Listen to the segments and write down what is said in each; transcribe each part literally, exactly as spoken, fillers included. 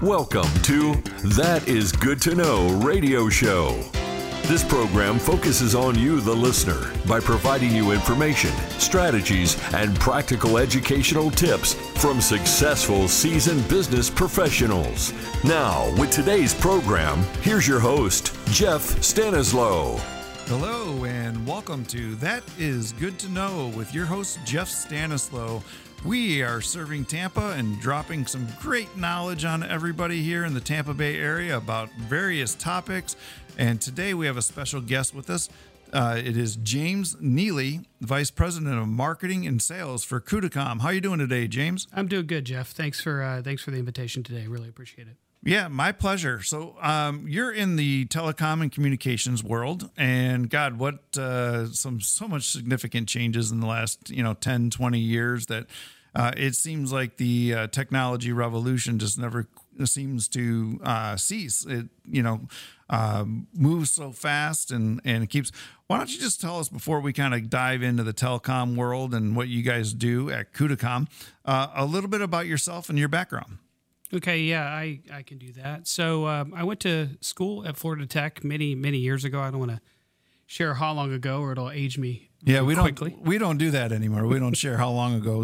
Welcome to That Is Good to Know radio show. This program focuses on you, the listener, by providing you information, strategies, and practical educational tips from successful seasoned business professionals. Now, with today's program, here's your host, Jeff Stanislow. Hello, and welcome to That Is Good to Know with your host, Jeff Stanislow. We are serving Tampa and dropping some great knowledge on everybody here in the Tampa Bay area about various topics. And today we have a special guest with us. Uh, it is James Neely, Vice President of Marketing and Sales for Kudicom. How are you doing today, James? I'm doing good, Jeff. Thanks for uh, thanks for the invitation today. Really appreciate it. Yeah, my pleasure. So um, you're in the telecom and communications world, and God, what uh, some so much significant changes in the last you know ten, twenty years that uh, it seems like the uh, technology revolution just never seems to uh, cease. It you know uh, moves so fast and and it keeps. Why don't you just tell us before we kind of dive into the telecom world and what you guys do at Kudicom, uh, a little bit about yourself and your background. Okay, yeah, I, I can do that. So um, I went to school at Florida Tech many, many years ago. I don't want to share how long ago or it'll age me Yeah, we quickly. don't we don't do that anymore. We don't share how long ago.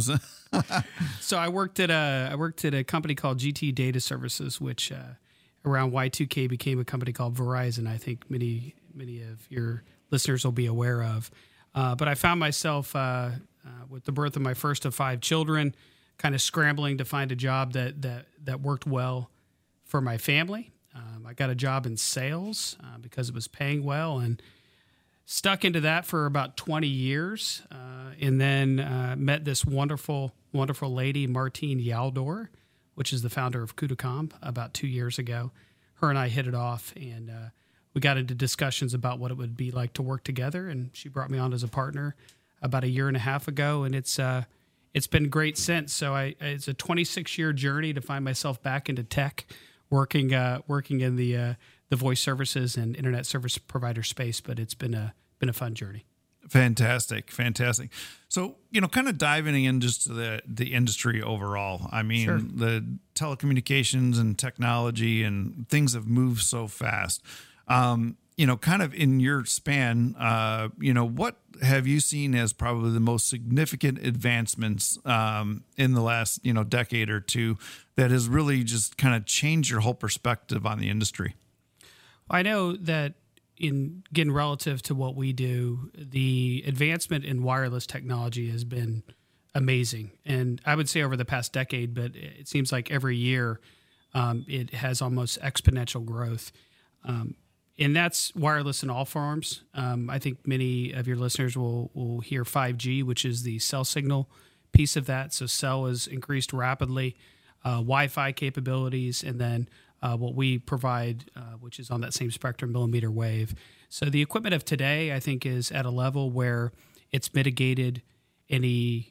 So I worked at a I worked at a company called G T Data Services, which uh, around Y two K became a company called Verizon. I think many many of your listeners will be aware of. Uh, but I found myself uh, uh, with the birth of my first of five children, kind of scrambling to find a job that that that worked well for my family. Um, I got a job in sales uh, because it was paying well, and stuck into that for about twenty years, uh, and then uh, met this wonderful, wonderful lady, Martine Yaldor, which is the founder of Kudicom, about two years ago. Her and I hit it off, and uh, we got into discussions about what it would be like to work together, and she brought me on as a partner about a year and a half ago, and it's uh, It's been great since. So I, it's a twenty-six year journey to find myself back into tech, working uh, working in the uh, the voice services and internet service provider space. But it's been a been a fun journey. Fantastic, fantastic. So you know, kind of diving in just to the the industry overall. I mean, Sure. the telecommunications and technology and things have moved so fast. Um, you know, kind of in your span, uh, you know, what have you seen as probably the most significant advancements um, in the last, you know, decade or two that has really just kind of changed your whole perspective on the industry? I know that in getting relative to what we do, the advancement in wireless technology has been amazing. And I would say over the past decade, but it seems like every year um, it has almost exponential growth. Um, And that's wireless in all forms. Um, I think many of your listeners will will hear five G, which is the cell signal piece of that. So cell has increased rapidly, uh, Wi-Fi capabilities, and then uh, what we provide, uh, which is on that same spectrum, millimeter wave. So the equipment of today, I think, is at a level where it's mitigated any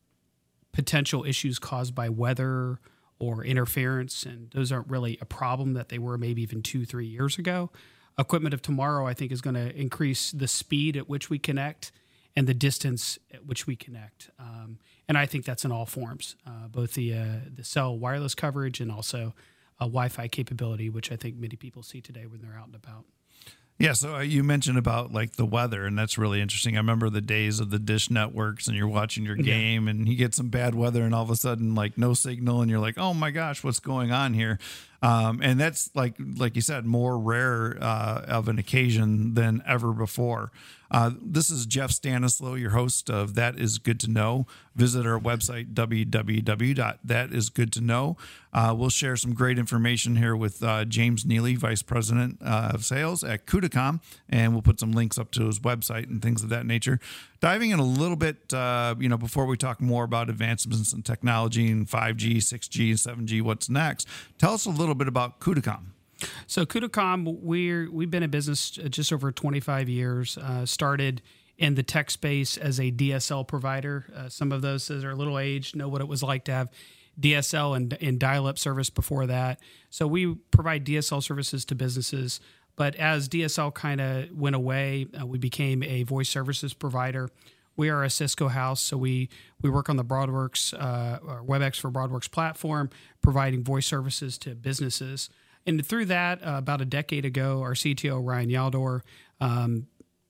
potential issues caused by weather or interference, and those aren't really a problem that they were maybe even two, three years ago. Equipment of tomorrow, I think, is going to increase the speed at which we connect and the distance at which we connect. Um, and I think that's in all forms, uh, both the uh, the cell wireless coverage and also a Wi-Fi capability, which I think many people see today when they're out and about. Yeah, so you mentioned about like the weather, and that's really interesting. I remember the days of the dish networks, and you're watching your game, yeah. and you get some bad weather, and all of a sudden, like no signal, and you're like, "Oh my gosh, what's going on here?" Um, and that's like, like you said, more rare uh, of an occasion than ever before. Uh, this is Jeff Stanislow, your host of That Is Good to Know. Visit our website, w w w dot that is good to know. Uh, we'll share some great information here with uh, James Neely, Vice President uh, of Sales at Kudicom, and we'll put some links up to his website and things of that nature. Diving in a little bit, uh, you know, before we talk more about advancements in technology and five G, six G, and seven G, what's next, tell us a little bit about Kudicom. So Kudicom, we're, we've been in business just over twenty-five years, uh, started in the tech space as a D S L provider. Uh, some of those that are a little aged know what it was like to have D S L and, and dial-up service before that. So we provide D S L services to businesses. But as D S L kind of went away, uh, we became a voice services provider We are a Cisco house, so we we work on the BroadWorks, uh, or WebEx for BroadWorks platform, providing voice services to businesses. And through that, uh, about a decade ago, our C T O, Ryan Yaldor, um,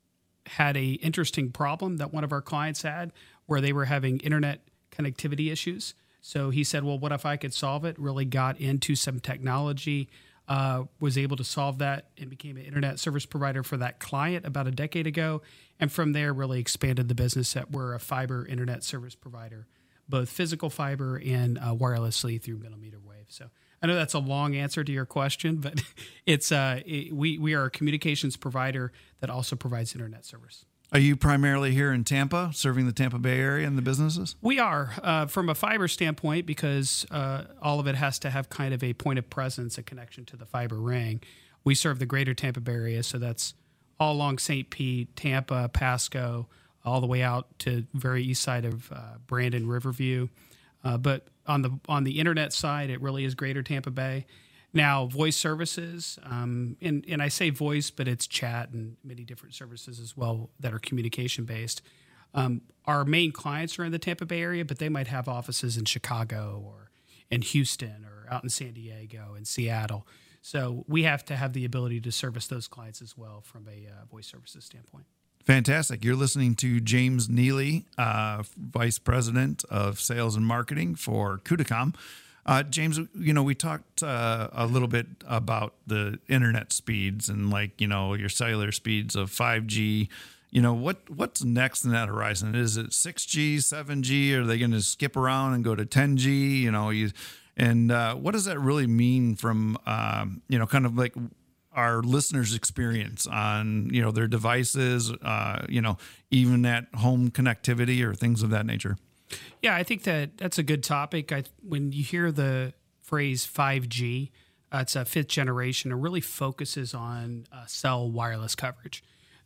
had a interesting problem that one of our clients had where they were having internet connectivity issues. So he said, well, what if I could solve it? Really got into some technology, uh, was able to solve that, and became an internet service provider for that client about a decade ago. And from there, really expanded the business that we're a fiber internet service provider, both physical fiber and uh, wirelessly through millimeter wave. So I know that's a long answer to your question, but it's uh, it, we, we are a communications provider that also provides internet service. Are you primarily here in Tampa, serving the Tampa Bay area and the businesses? We are, uh, from a fiber standpoint, because uh, all of it has to have kind of a point of presence, a connection to the fiber ring. We serve the greater Tampa Bay area, so that's all along Saint Pete, Tampa, Pasco, all the way out to very east side of uh, Brandon, Riverview. Uh, but on the on the internet side, it really is greater Tampa Bay. Now, voice services, um, and, and I say voice, but it's chat and many different services as well that are communication-based. Um, our main clients are in the Tampa Bay area, but they might have offices in Chicago or in Houston or out in San Diego and Seattle. So we have to have the ability to service those clients as well from a uh, voice services standpoint. Fantastic. You're listening to James Neely, uh, Vice President of Sales and Marketing for Kudicom. Uh, James, you know, we talked uh, a little bit about the internet speeds and, like, you know, your cellular speeds of five G. You know, what what's next in that horizon? Is it six G, seven G? Are they going to skip around and go to ten G? You know, you, and uh, what does that really mean from, um, you know, kind of like our listeners' experience on, you know, their devices, uh, you know, even at home connectivity or things of that nature? Yeah, I think that that's a good topic. I, when you hear the phrase five G, uh, it's a fifth generation. It really focuses on uh, cell wireless coverage.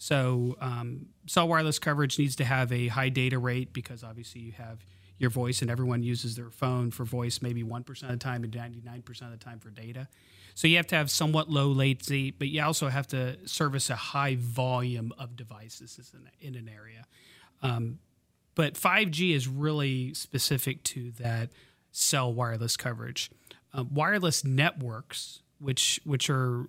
So um, cell wireless coverage needs to have a high data rate because obviously you have your voice and everyone uses their phone for voice maybe one percent of the time and ninety-nine percent of the time for data. So you have to have somewhat low latency, but you also have to service a high volume of devices in, in an area. Um, But five G is really specific to that cell wireless coverage. Uh, wireless networks, which which are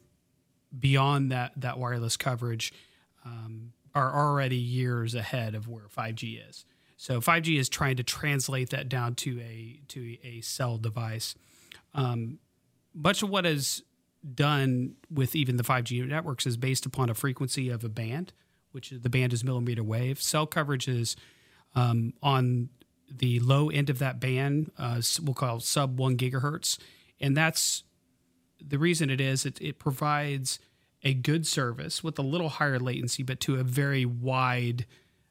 beyond that that wireless coverage, um, are already years ahead of where five G is. So five G is trying to translate that down to a to a cell device. Um, much of what is done with even the five G networks is based upon a frequency of a band, which is, the band is millimeter wave. Cell coverage is Um, on the low end of that band, uh, we'll call sub one gigahertz. And that's the reason it is, it, it provides a good service with a little higher latency, but to a very wide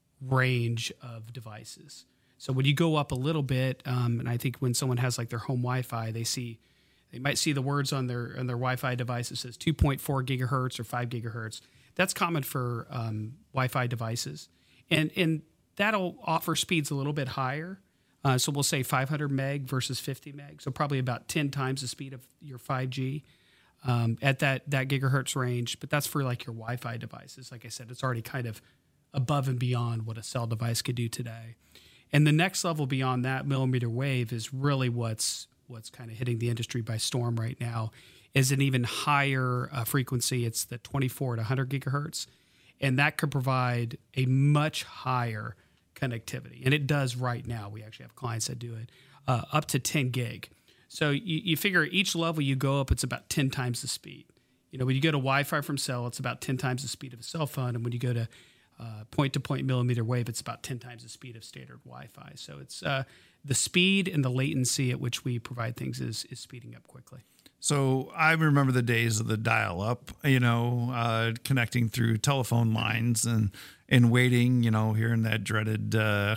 range of devices. So when you go up a little bit, um, and I think when someone has like their home Wi-Fi, they see, they might see the words on their, on their Wi-Fi device that says two point four gigahertz or five gigahertz. That's common for um, Wi-Fi devices. And, and, that'll offer speeds a little bit higher. Uh, so we'll say five hundred meg versus fifty meg. So probably about ten times the speed of your five G um, at that, that gigahertz range. But that's for like your Wi-Fi devices. Like I said, it's already kind of above and beyond what a cell device could do today. And the next level beyond that, millimeter wave, is really what's what's kind of hitting the industry by storm right now, is an even higher uh, frequency. It's the twenty-four to one hundred gigahertz. And that could provide a much higher connectivity. And it does right now. We actually have clients that do it uh, up to ten gig. So you, you figure each level you go up, it's about ten times the speed. You know, when you go to Wi-Fi from cell, it's about ten times the speed of a cell phone. And when you go to uh, point-to-point millimeter wave, it's about ten times the speed of standard Wi-Fi. So it's uh, the speed and the latency at which we provide things is, is speeding up quickly. So I remember the days of the dial-up, you know, uh, connecting through telephone lines and and waiting, you know, hearing that dreaded uh,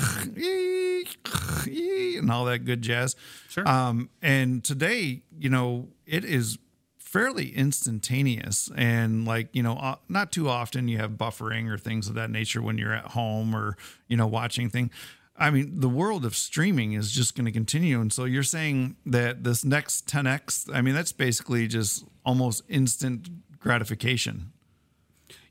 and all that good jazz. Sure. Um, and today, you know, it is fairly instantaneous, and like, you know, uh, not too often you have buffering or things of that nature when you're at home or, you know, watching things. I mean, the world of streaming is just going to continue. And so you're saying that this next ten X, I mean, that's basically just almost instant gratification.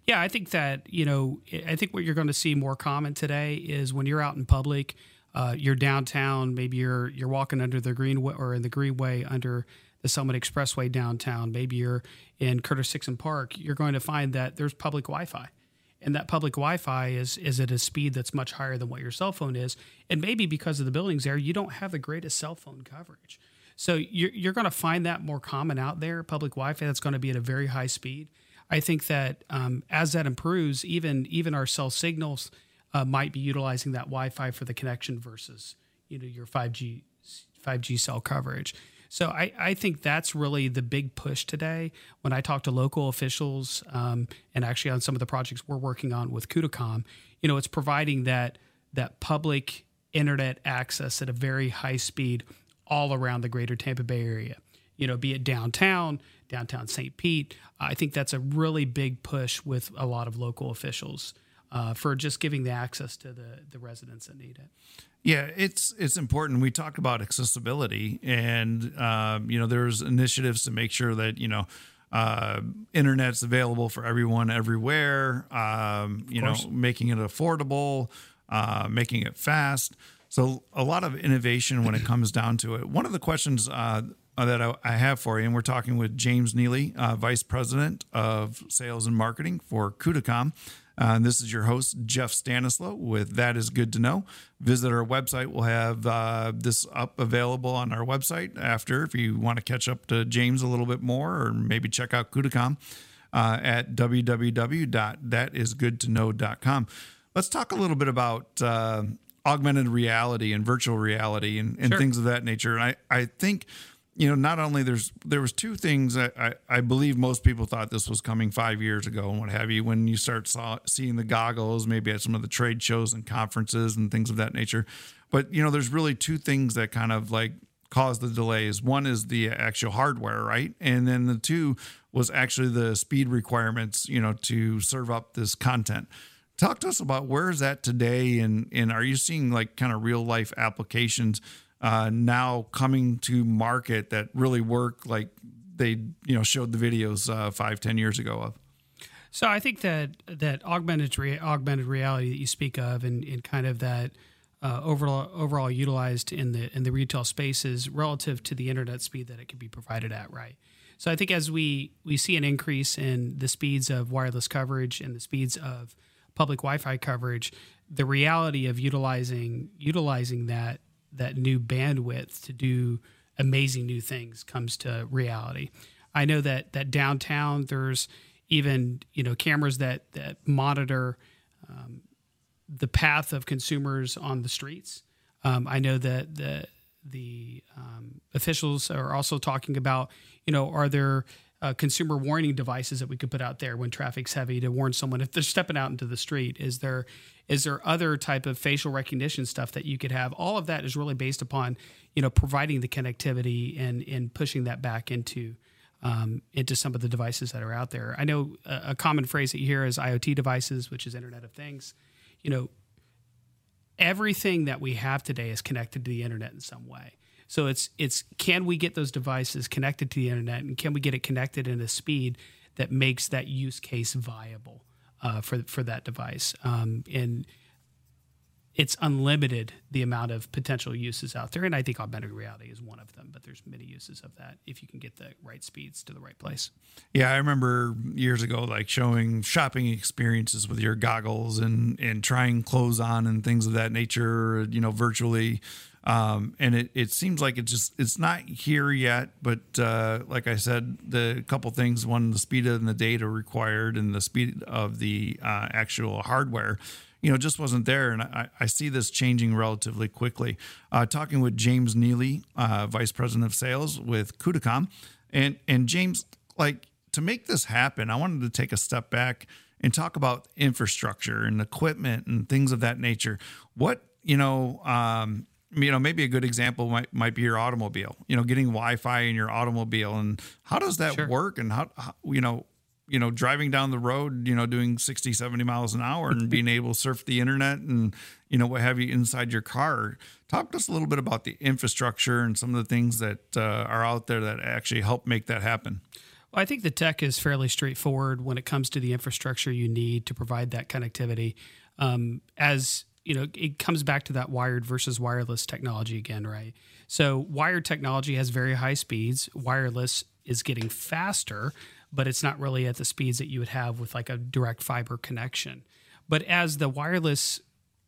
Yeah, I think that, you know, I think what you're going to see more common today is when you're out in public, uh, you're downtown, maybe you're you're walking under the Greenway or in the Greenway under the Summit Expressway downtown, maybe you're in Curtis Dixon Park, you're going to find that there's public Wi-Fi. And that public Wi-Fi is is at a speed that's much higher than what your cell phone is. And maybe because of the buildings there, you don't have the greatest cell phone coverage. So you're, you're going to find that more common out there, public Wi-Fi that's going to be at a very high speed. I think that um, as that improves, even even our cell signals uh, might be utilizing that Wi-Fi for the connection versus, you know, your five G five G cell coverage. So I, I think that's really the big push today. When I talk to local officials, um, and actually on some of the projects we're working on with Kudacom, you know, it's providing that that public internet access at a very high speed all around the greater Tampa Bay area. You know, be it downtown, downtown Saint Pete. I think that's a really big push with a lot of local officials uh, for just giving the access to the, the residents that need it. Yeah, it's it's important. We talked about accessibility, and um, you know, there's initiatives to make sure that you know uh, internet's available for everyone everywhere. Um, you know, making it affordable, uh, making it fast. So a lot of innovation when it comes down to it. One of the questions uh, that I, I have for you, and we're talking with James Neely, uh, Vice President of Sales and Marketing for Kudacom. Uh, and this is your host, Jeff Stanislow, with That Is Good to Know. Visit our website. We'll have uh, this up available on our website after if you want to catch up to James a little bit more, or maybe check out Kudacom uh, at w w w dot that is good to know dot com. Let's talk a little bit about uh, augmented reality and virtual reality and, and Sure. things of that nature. And I, I think... You know, not only there's there was two things that I, I believe most people thought this was coming five years ago and what have you. When you start saw, seeing the goggles, maybe at some of the trade shows and conferences and things of that nature. But you know, there's really two things that kind of like cause the delays. One is the actual hardware, right? And then the two was actually the speed requirements, you know, to serve up this content. Talk to us about where is that today, and and are you seeing like kind of real life applications Uh, now coming to market that really work like they, you know, showed the videos uh, five, ten years ago of? So I think that that augmented re- augmented reality that you speak of, and, and kind of that uh, overall overall utilized in the in the retail spaces relative to the internet speed that it can be provided at, right? So I think as we we see an increase in the speeds of wireless coverage and the speeds of public Wi-Fi coverage, the reality of utilizing utilizing that that new bandwidth to do amazing new things comes to reality. I know that that downtown there's even, you know, cameras that that monitor um, the path of consumers on the streets. Um, I know that the the um, officials are also talking about, you know, are there uh, consumer warning devices that we could put out there when traffic's heavy to warn someone if they're stepping out into the street? Is there Is there other type of facial recognition stuff that you could have? All of that is really based upon, you know, providing the connectivity and, and pushing that back into um, into some of the devices that are out there. I know a, a common phrase that you hear is IoT devices, which is Internet of Things. You know, everything that we have today is connected to the internet in some way. So it's it's can we get those devices connected to the internet, and can we get it connected in a speed that makes that use case viable uh, for for that device? Um, and it's unlimited, the amount of potential uses out there, and I think augmented reality is one of them. But there's many uses of that if you can get the right speeds to the right place. Yeah, I remember years ago, like showing shopping experiences with your goggles and and trying clothes on and things of that nature, you know, virtually. Um, and it, it seems like it just, it's not here yet, but, uh, like I said, the couple things, one, the speed of the data required and the speed of the, uh, actual hardware, you know, just wasn't there. And I, I see this changing relatively quickly. Uh, talking with James Neely, uh, Vice President of Sales with Kudacom, and, and James, like, to make this happen, I wanted to take a step back and talk about infrastructure and equipment and things of that nature. What, you know, um, you know, maybe a good example might, might be your automobile, you know, getting Wi-Fi in your automobile, and how does that Sure. work? And how, how, you know, you know, driving down the road, you know, doing sixty, seventy miles an hour and being able to surf the internet and, you know, what have you inside your car. Talk to us a little bit about the infrastructure and some of the things that uh, are out there that actually help make that happen. Well, I think the tech is fairly straightforward when it comes to the infrastructure you need to provide that connectivity. Um, as you know, it comes back to that wired versus wireless technology again, right? So wired technology has very high speeds. Wireless is getting faster, but it's not really at the speeds that you would have with like a direct fiber connection. But as the wireless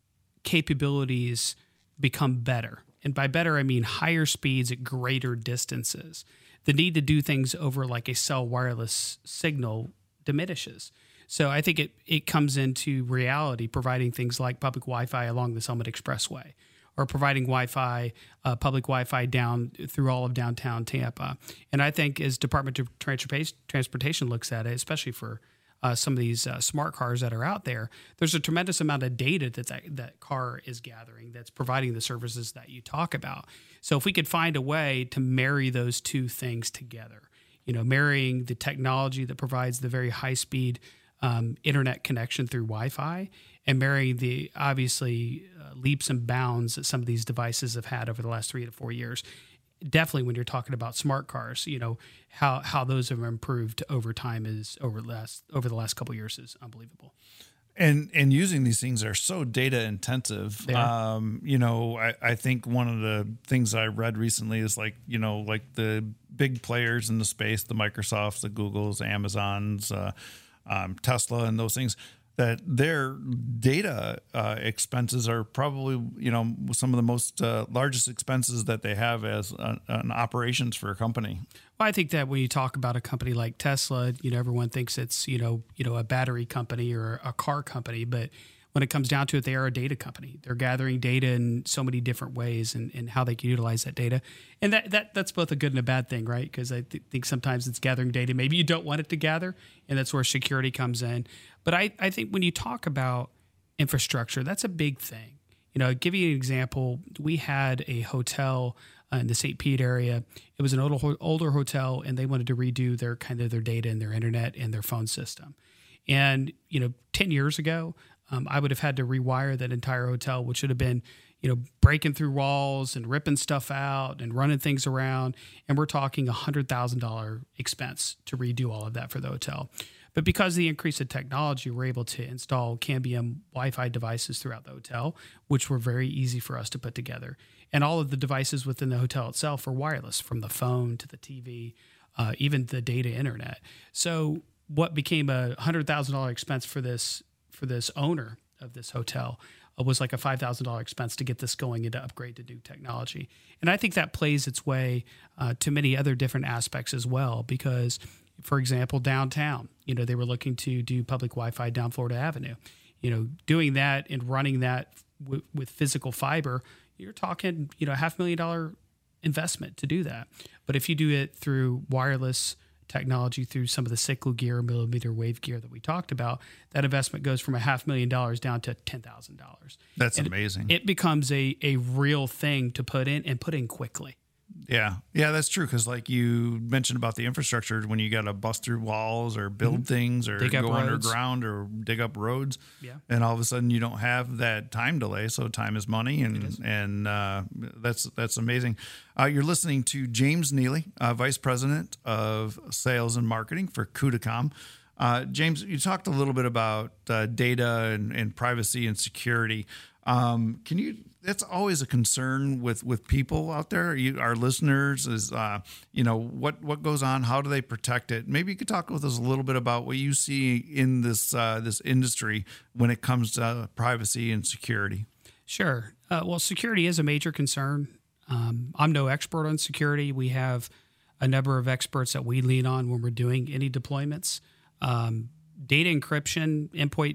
capabilities become better, and by better, I mean higher speeds at greater distances, the need to do things over like a cell wireless signal diminishes. So I think it, it comes into reality providing things like public Wi-Fi along the Summit Expressway, or providing Wi-Fi, uh, public Wi-Fi down through all of downtown Tampa. And I think as Department of Transportation looks at it, especially for uh, some of these uh, smart cars that are out there, there's a tremendous amount of data that, that that car is gathering that's providing the services that you talk about. So if we could find a way to marry those two things together, you know, marrying the technology that provides the very high speed um, internet connection through Wi-Fi, and marrying the obviously uh, leaps and bounds that some of these devices have had over the last three to four years. Definitely when you're talking about smart cars, you know, how, how those have improved over time is over last over the last couple of years is unbelievable. And and using these things are so data intensive. They are. Um, you know, I, I think one of the things I read recently is like, you know, like the big players in the space, the Microsofts, the Googles, Amazons, uh, um, Tesla, and those things, that their data uh, expenses are probably, you know, some of the most uh, largest expenses that they have as an, an operations for a company. Well, I think that when you talk about a company like Tesla, you know, everyone thinks it's, you know, you know, a battery company or a car company, but when it comes down to it, they are a data company. They're gathering data in so many different ways, and, and how they can utilize that data. And that, that that's both a good and a bad thing, right? Because I th- think sometimes it's gathering data maybe you don't want it to gather, and that's where security comes in. But I, I think when you talk about infrastructure, that's a big thing. You know, I'll give you an example. We had a hotel uh, in the Saint Pete area. It was an older, older hotel, and they wanted to redo their kind of their data and their internet and their phone system. And, you know, ten years ago, Um, I would have had to rewire that entire hotel, which should have been, you know, breaking through walls and ripping stuff out and running things around. And we're talking a one hundred thousand dollars expense to redo all of that for the hotel. But because of the increase in technology, we're able to install Cambium Wi-Fi devices throughout the hotel, which were very easy for us to put together. And all of the devices within the hotel itself are wireless, from the phone to the T V, uh, even the data internet. So what became a one hundred thousand dollars expense for this for this owner of this hotel uh, was like a five thousand dollars expense to get this going and to upgrade to new technology. And I think that plays its way uh, to many other different aspects as well, because, for example, downtown, you know, they were looking to do public Wi-Fi down Florida Avenue. You know, doing that and running that w- with physical fiber, you're talking, you know, half a million dollar investment to do that. But if you do it through wireless technology, through some of the cyclo gear, millimeter wave gear that we talked about, that investment goes from a half million dollars down to ten thousand dollars. That's and amazing. It, it becomes a, a real thing to put in, and put in quickly. Yeah. Yeah, that's true. Because like you mentioned about the infrastructure, when you got to bust through walls or build mm-hmm. things or dig go roads. underground or dig up roads, yeah. and all of a sudden you don't have that time delay. So time is money, and is. and uh, that's that's amazing. Uh, you're listening to James Neely, uh, Vice President of Sales and Marketing for Kudacom. Uh, James, you talked a little bit about uh, data and, and privacy and security. Um, can you? That's always a concern with, with people out there. You, our listeners, is uh, you know what what goes on. How do they protect it? Maybe you could talk with us a little bit about what you see in this uh, this industry when it comes to privacy and security. Sure. Uh, well, security is a major concern. Um, I'm no expert on security. We have a number of experts that we lean on when we're doing any deployments. Um, data encryption, endpoint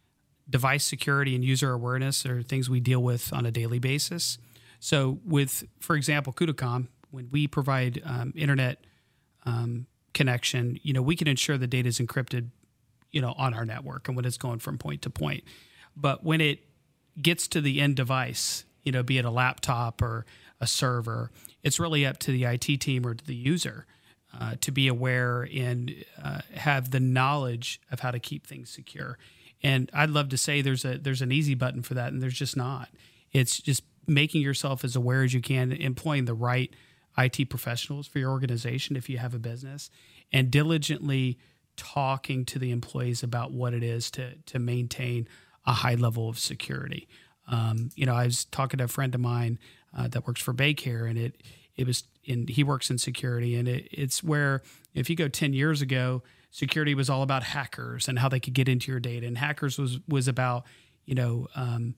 device security, and user awareness are things we deal with on a daily basis. So with, for example, Kudacom, when we provide um, internet um, connection, you know, we can ensure the data is encrypted, you know, on our network and when it's going from point to point. But when it gets to the end device, you know, be it a laptop or a server, it's really up to the I T team or to the user uh, to be aware and uh, have the knowledge of how to keep things secure. And I'd love to say there's a there's an easy button for that, and there's just not. It's just making yourself as aware as you can, employing the right I T professionals for your organization if you have a business, and diligently talking to the employees about what it is to to maintain a high level of security. Um, you know, I was talking to a friend of mine uh, that works for BayCare, and it it was in he works in security, and it, it's where if you go ten years ago, security was all about hackers and how they could get into your data, and hackers was was about you know um,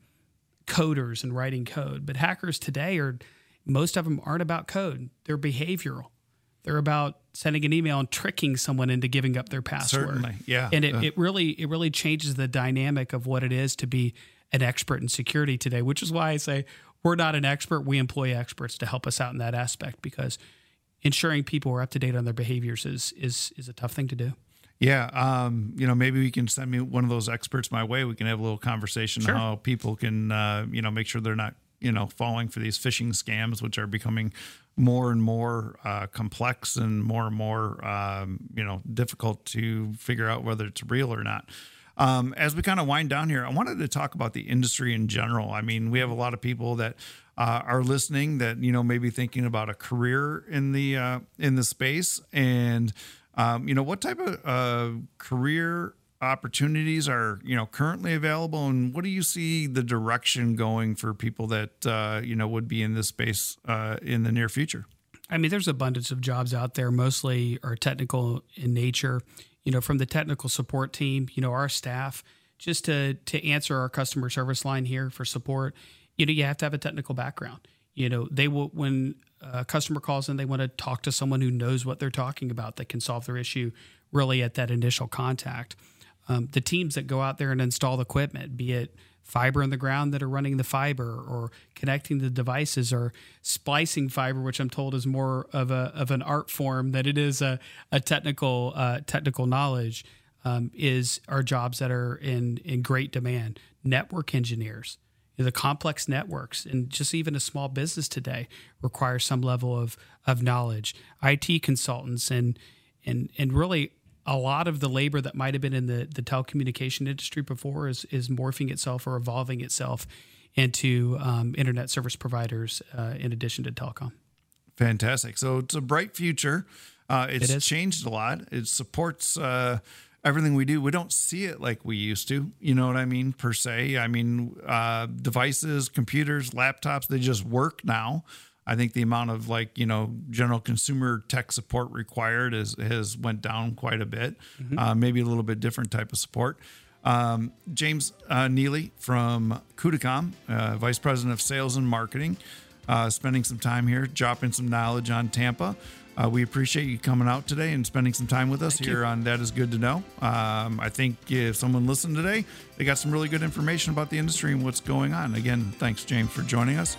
coders and writing code. But hackers today are most of them aren't about code; they're behavioral. They're about sending an email and tricking someone into giving up their password. Certainly, yeah. And it, Uh, it really it really changes the dynamic of what it is to be an expert in security today, which is why I say we're not an expert. We employ experts to help us out in that aspect, because ensuring people are up to date on their behaviors is is is a tough thing to do. Yeah, um, you know, maybe we can send me one of those experts my way. We can have a little conversation Sure. on how people can, uh, you know, make sure they're not, you know, falling for these phishing scams, which are becoming more and more uh, complex and more and more, um, you know, difficult to figure out whether it's real or not. Um, as we kind of wind down here, I wanted to talk about the industry in general. I mean, we have a lot of people that uh, are listening that, you know, maybe thinking about a career in the uh, in the space, and um, you know, what type of uh, career opportunities are, you know, currently available, and what do you see the direction going for people that uh, you know would be in this space uh, in the near future? I mean, there's abundance of jobs out there. Mostly are technical in nature. You know, from the technical support team, you know, our staff, just to to answer our customer service line here for support, you know, you have to have a technical background. You know, they will, when a customer calls in, they want to talk to someone who knows what they're talking about, that can solve their issue really at that initial contact. Um, the teams that go out there and install the equipment, be it fiber in the ground that are running the fiber, or connecting the devices, or splicing fiber, which I'm told is more of a of an art form than it is a, a technical uh, technical knowledge, um, is are jobs that are in in great demand. Network engineers, the complex networks, and just even a small business today requires some level of of knowledge. I T consultants, and and and really a lot of the labor that might have been in the, the telecommunication industry before is is morphing itself or evolving itself into um, internet service providers uh, in addition to telecom. Fantastic. So it's a bright future. Uh, it's It is. changed a lot. It supports uh, everything we do. We don't see it like we used to. You know what I mean? Per se. I mean, uh, devices, computers, laptops, they just work now. I think the amount of like, you know, general consumer tech support required is, has went down quite a bit. Mm-hmm. Uh, maybe a little bit different type of support. Um, James uh, Neely from Kudicom, uh, Vice President of Sales and Marketing, uh, spending some time here, dropping some knowledge on Tampa. Uh, we appreciate you coming out today and spending some time with us Thank here you. on That Is Good to Know. Um, I think if someone listened today, they got some really good information about the industry and what's going on. Again, thanks, James, for joining us.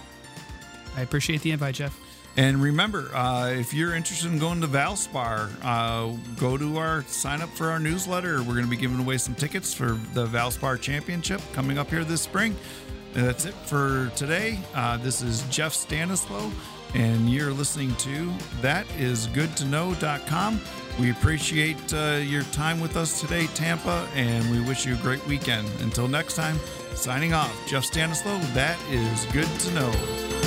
I appreciate the invite, Jeff. And remember, uh, if you're interested in going to Valspar, uh, go to our sign up for our newsletter. We're going to be giving away some tickets for the Valspar Championship coming up here this spring. And that's it for today. Uh, this is Jeff Stanislaw, and you're listening to that is good to know dot com. We appreciate uh, your time with us today, Tampa, and we wish you a great weekend. Until next time, signing off, Jeff Stanislaw, that is good to know.